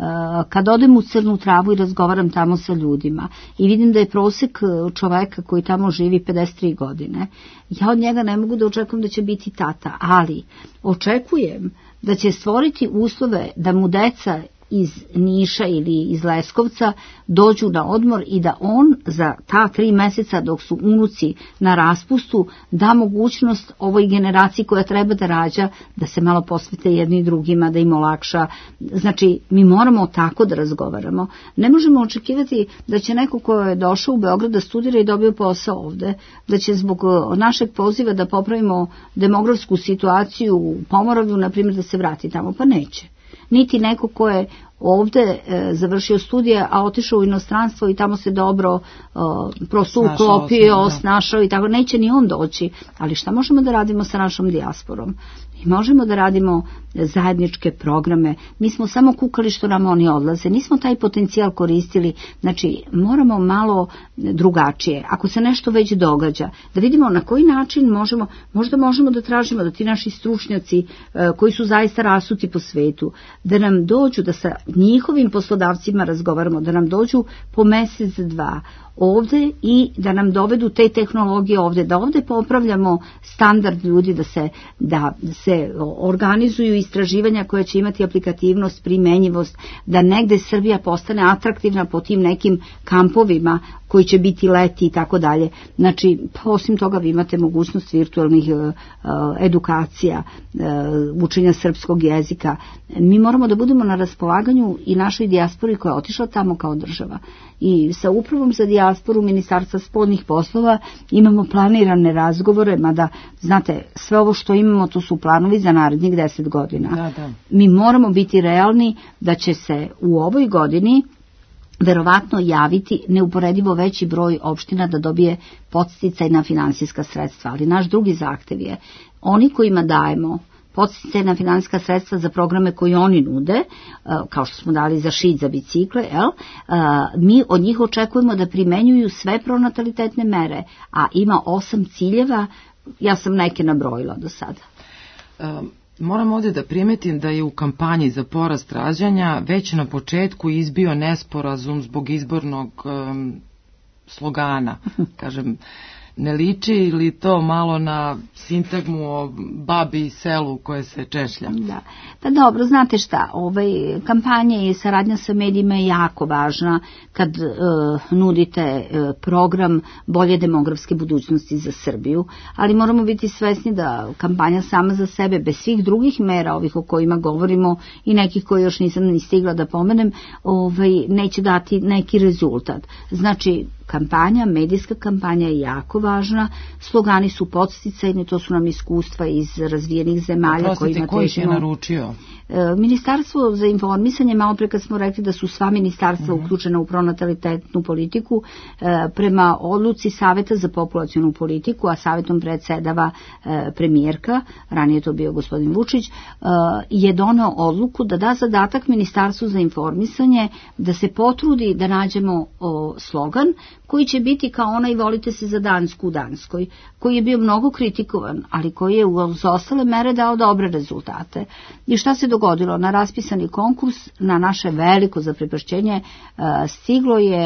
Kad odem u Crnu Travu i razgovaram tamo sa ljudima i vidim da je prosek čoveka koji tamo živi 53 godine, ja od njega ne mogu da očekujem da će biti tata, ali očekujem da će stvoriti uslove da mu deca iz Niša ili iz Leskovca dođu na odmor i da on za ta 3 meseca dok su unuci na raspustu da mogućnost ovoj generaciji koja treba da rađa da se malo posvete jedni i drugima, da im olakša. Znači, mi moramo tako da razgovaramo. Ne možemo očekivati da će neko ko je došao u Beograd da studira i dobio posao ovde, da će zbog našeg poziva da popravimo demografsku situaciju u Pomoravlju, na primjer, da se vrati tamo, pa neće. Niti neko ko je ovde završio studije, a otišao u inostranstvo i tamo se dobro prosto uklopio, snašao i tako, neće ni on doći. Ali šta možemo da radimo sa našom dijasporom? I možemo da radimo zajedničke programe. Mi smo samo kukali što nam oni odlaze. Nismo taj potencijal koristili. Znači, moramo malo drugačije. Ako se nešto već događa, da vidimo na koji način možda možemo da tražimo da ti naši stručnjaci koji su zaista rasuti po svetu, da nam dođu, da sa njihovim poslodavcima razgovaramo, da nam dođu po mesec, dva ovde i da nam dovedu te tehnologije ovde, da ovde popravljamo standard ljudi, da se organizuju istraživanja koja će imati aplikativnost, primenjivost, da negde Srbija postane atraktivna po tim nekim kampovima koji će biti leti i tako dalje. Znači, osim toga vi imate mogućnost virtualnih edukacija, učenja srpskog jezika. Mi moramo da budemo na raspolaganju i našoj dijaspori koja je otišla tamo kao država. I sa upravom za dijasporu Ministarstva spoljnih poslova imamo planirane razgovore, mada, znate, sve ovo što imamo to su planovi za narednih 10 godina. Da. Mi moramo biti realni da će se u ovoj godini verovatno javiti neuporedivo veći broj opština da dobije podsticajna finansijska sredstva, ali naš drugi zahtev je oni kojima dajemo podsticajna finansijska sredstva za programe koji oni nude, kao što smo dali za šit za bicikle, mi od njih očekujemo da primenjuju sve pronatalitetne mere, a ima 8 ciljeva, ja sam neke nabrojila do sada. Moram ovdje da primetim da je u kampanji za porast rađanja već na početku izbio nesporazum zbog izbornog slogana. Kažem, Ne liči li to malo na sintagmu o babi i selu koje se češlja? Da. Pa dobro, znate šta, kampanja i saradnja sa medijima je jako važna kad nudite program bolje demografske budućnosti za Srbiju, ali moramo biti svesni da kampanja sama za sebe, bez svih drugih mera ovih o kojima govorimo i nekih koje još nisam ni stigla da pomenem, neće dati neki rezultat. Znači, medijska kampanja je jako važna, slogani su podsticajni, to su nam iskustva iz razvijenih zemalja kojima koji je naručio? Ministarstvo za informisanje, malo pre kad smo rekli da su sva ministarstva uključena u pronatalitetnu politiku, prema odluci Saveta za populacionu politiku, a savetom predsedava premijerka, ranije to bio gospodin Vučić, je doneo odluku da da zadatak Ministarstvu za informisanje da se potrudi da nađemo slogan koji će biti kao onaj volite se za Dansku u Danskoj, koji je bio mnogo kritikovan, ali koji je uz ostale mere dao dobre rezultate. I šta se dogodilo? Na raspisani konkurs, na naše veliko zaprepašćenje, stiglo je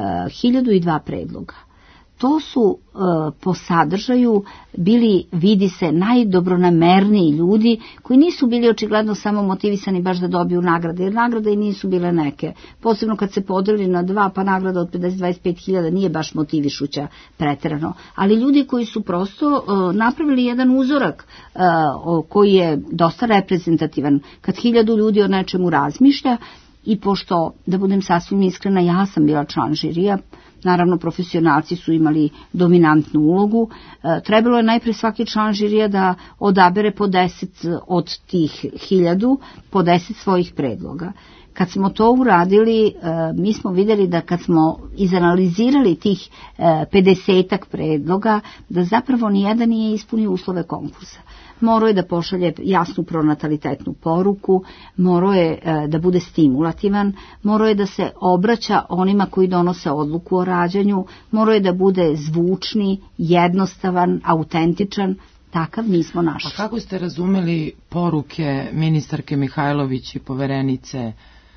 1002 predloga. To su po sadržaju bili, vidi se, najdobronamerniji ljudi koji nisu bili očigledno samo motivisani baš da dobiju nagrade, jer nagrade i nisu bile neke. Posebno kad se podeli na dva, pa nagrada od 50-25 nije baš motivišuća preterano. Ali ljudi koji su prosto napravili jedan uzorak koji je dosta reprezentativan. Kad 1000 ljudi o nečemu razmišlja, i pošto, da budem sasvim iskrena, ja sam bila član žirija, naravno profesionalci su imali dominantnu ulogu, trebalo je najpre svaki član žirija da odabere po 10 od tih 1000, po 10 svojih predloga. Kad smo to uradili, mi smo vidjeli da kad smo izanalizirali tih 50-ak predloga, da zapravo nijedan nije ispunio uslove konkursa. Morao je da pošalje jasnu pronatalitetnu poruku, morao je da bude stimulativan, morao je da se obraća onima koji donose odluku o rađanju, morao je da bude zvučni, jednostavan, autentičan. Takav nismo našli. A kako ste razumeli poruke ministarke Mihajlović i poverenice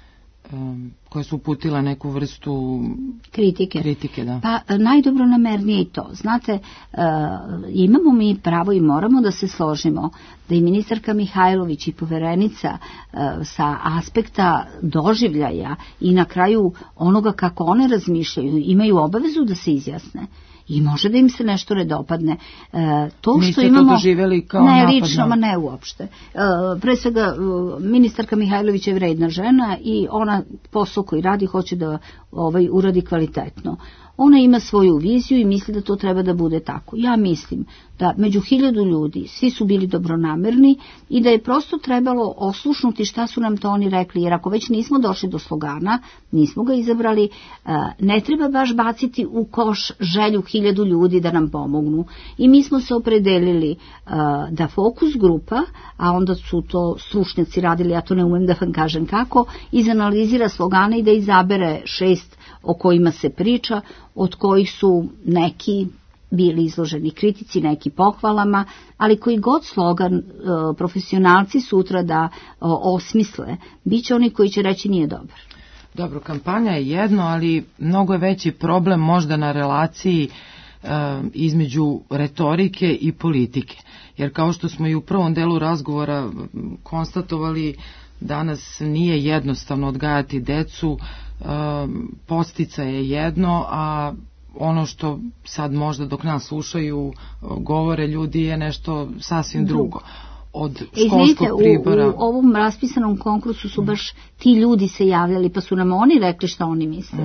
koje su uputila neku vrstu kritike, da. Pa najdobronamernije i to. Znate, imamo mi pravo i moramo da se složimo da i ministarka Mihajlović i poverenica sa aspekta doživljaja i na kraju onoga kako one razmišljaju imaju obavezu da se izjasne. I može da im se nešto ne dopadne. Niste to doživjeli kao napad? Ne lično, ma ne uopšte. Pre svega, ministarka Mihajlović je vredna žena i ona posao koji radi hoće da uradi kvalitetno. Ona ima svoju viziju i misli da to treba da bude tako. Ja mislim da među 1000 ljudi svi su bili dobronamerni i da je prosto trebalo oslušnuti šta su nam to oni rekli, jer ako već nismo došli do slogana, nismo ga izabrali, ne treba baš baciti u koš želju 1000 ljudi da nam pomognu. I mi smo se opredelili da fokus grupa, a onda su to stručnjaci radili, ja to ne umem da vam kažem kako, izanalizira slogane i da izabere 6 o kojima se priča, od kojih su neki bili izloženi kritici, neki pohvalama, ali koji god slogan profesionalci sutra da osmisle, bit će oni koji će reći nije dobar. Dobro, kampanja je jedno, ali mnogo je veći problem možda na relaciji između retorike i politike. Jer kao što smo i u prvom delu razgovora konstatovali, danas nije jednostavno odgajati decu, postica je jedno, a ono što sad možda dok nas slušaju govore ljudi je nešto sasvim drugo. Od školskog pribora. U ovom raspisanom konkursu su baš ti ljudi se javljali, pa su nam oni rekli šta oni misle.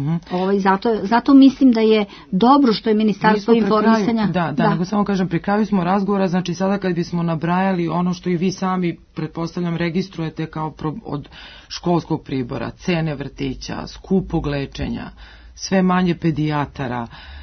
Zato mislim da je dobro što je Ministarstvo informisanja... Da, nego samo kažem, pri kraju smo razgovora, znači sada kad bismo nabrajali ono što i vi sami, pretpostavljam, registrujete kao od školskog pribora, cene vrtića, skupog lečenja, sve manje pedijatara.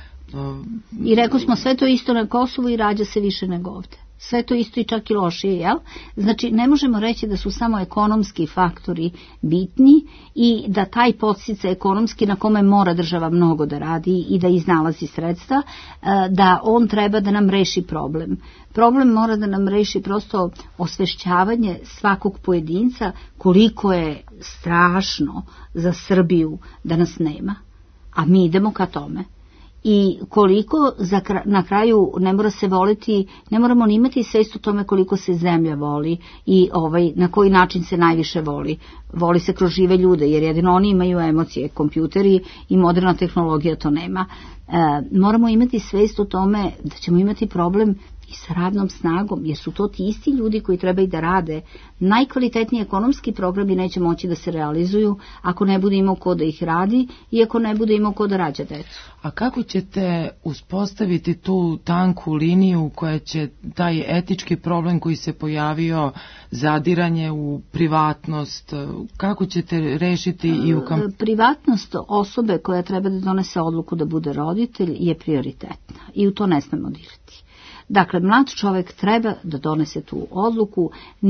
I rekao smo sve to isto na Kosovu i rađa se više nego ovde. Sve to isto i čak i lošije, jel? Znači, ne možemo reći da su samo ekonomski faktori bitni i da taj podsticaj ekonomski na kome mora država mnogo da radi i da iznalazi sredstva, da on treba da nam reši problem. Problem mora da nam reši prosto osvešćavanje svakog pojedinca koliko je strašno za Srbiju da nas nema. A mi idemo ka tome. i koliko na kraju ne mora se voliti, ne moramo ni imati svest o tome koliko se zemlja voli i na koji način se najviše voli. Voli se kroz žive ljude, jer jedino oni imaju emocije, kompjuteri i moderna tehnologija to nema. Moramo imati svest o tome da ćemo imati problem i sa radnom snagom, jer su to ti isti ljudi koji treba i da rade. Najkvalitetniji ekonomski programi neće moći da se realizuju ako ne bude imao ko da ih radi i ako ne bude imao ko da rađa decu. A kako ćete uspostaviti tu tanku liniju koja će taj etički problem koji se pojavio, zadiranje u privatnost, kako ćete rešiti i u privatnost osobe koja treba da donese odluku da bude roditelj je prioritetna i u to ne smemo dirati. Dakle, mlad čovjek treba da donese tu odluku,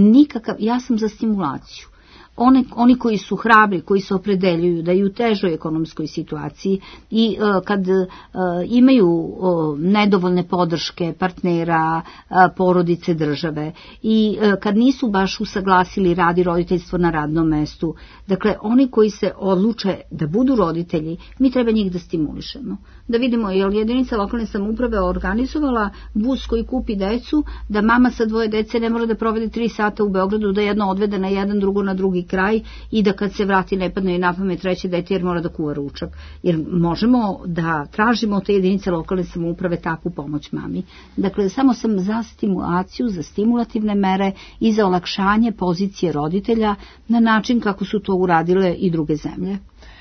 ja sam za stimulaciju. Oni koji su hrabri, koji se opredeljuju da i u težoj ekonomskoj situaciji i kad imaju nedovoljne podrške partnera, porodice, države i kad nisu baš usaglasili rad i roditeljstvo na radnom mestu, dakle oni koji se odluče da budu roditelji, mi treba njih da stimulišemo. Da vidimo je li jedinica lokalne samouprave organizovala bus koji kupi decu, da mama sa 2 dece ne mora da provede 3 sata u Beogradu, da jedno odvede na jedan, drugo na drugi kraj i da kad se vrati ne padne i na pamet 3. dete jer mora da kuva ručak. Jer možemo da tražimo od te jedinice lokalne samouprave takvu pomoć mami. Dakle, samo sam za stimulaciju, za stimulativne mere i za olakšanje pozicije roditelja na način kako su to uradile i druge zemlje.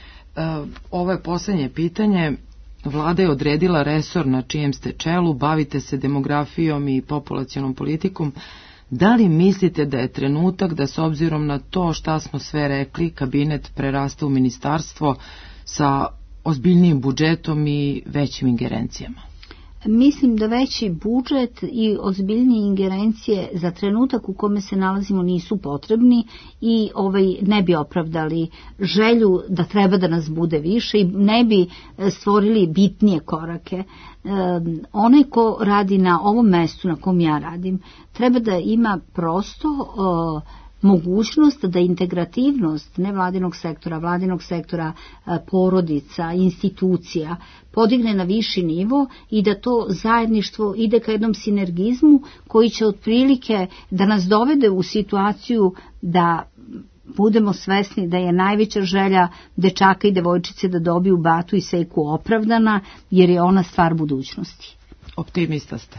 Ovo je poslednje pitanje. Vlada je odredila resor na čijem ste čelu, bavite se demografijom i populacionom politikom. Da li mislite da je trenutak da s obzirom na to šta smo sve rekli, kabinet prerasta u ministarstvo sa ozbiljnijim budžetom i većim ingerencijama? Mislim da veći budžet i ozbiljnije ingerencije za trenutak u kome se nalazimo nisu potrebni i ne bi opravdali želju da treba da nas bude više i ne bi stvorili bitnije korake. Onaj ko radi na ovom mestu na kom ja radim treba da ima prosto mogućnost da integrativnost nevladinog sektora, vladinog sektora, porodica, institucija podigne na viši nivo i da to zajedništvo ide ka jednom sinergizmu koji će otprilike da nas dovede u situaciju da budemo svesni da je najveća želja dečaka i devojčice da dobiju batu i sejku opravdana, jer je ona stvar budućnosti. Optimista ste.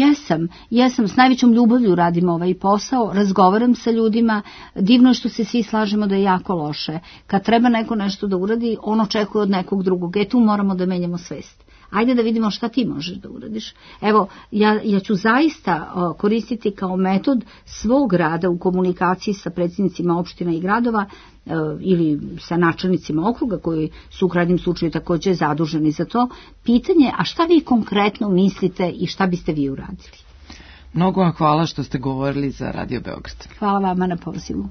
Jesam, s najvećom ljubavlju radim ovaj posao, razgovaram sa ljudima, divno je što se svi slažemo da je jako loše. Kad treba neko nešto da uradi, on očekuje od nekog drugog, tu moramo da menjamo svest. Ajde da vidimo šta ti možeš da uradiš. Evo, ja ću zaista koristiti kao metod svog rada u komunikaciji sa predsjednicima opština i gradova ili sa načelnicima okruga koji su u krajnjem slučaju također zaduženi za to, pitanje, a šta vi konkretno mislite i šta biste vi uradili? Mnogo vam hvala što ste govorili za Radio Beograd. Hvala vama na pozivu.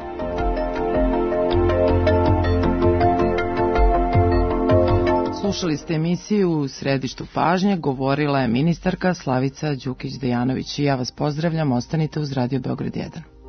Slušali ste emisiju U središtu pažnje, govorila je ministarka Slavica Đukić Dejanović i ja vas pozdravljam, ostanite uz Radio Beograd 1.